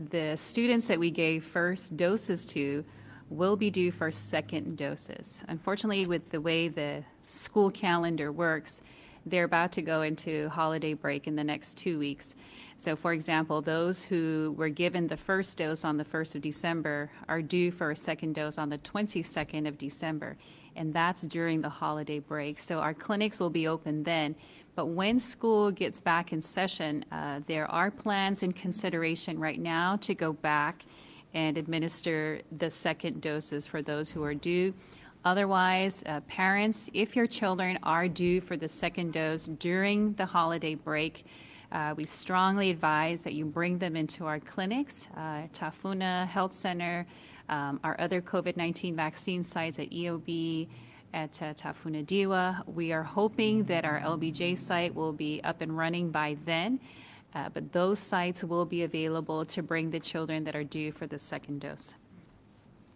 The students that we gave first doses to will be due for second doses. Unfortunately, with the way the school calendar works, they're about to go into holiday break in the next 2 weeks. So, for example, those who were given the first dose on the 1st of December are due for a second dose on the 22nd of December, and that's during the holiday break. So our clinics will be open then. But when school gets back in session, there are plans in consideration right now to go back and administer the second doses for those who are due. Otherwise, parents, if your children are due for the second dose during the holiday break, we strongly advise that you bring them into our clinics, Tafuna Health Center, our other COVID-19 vaccine sites at EOB, at Tafuna Diwa. We are hoping that our LBJ site will be up and running by then, but those sites will be available to bring the children that are due for the second dose.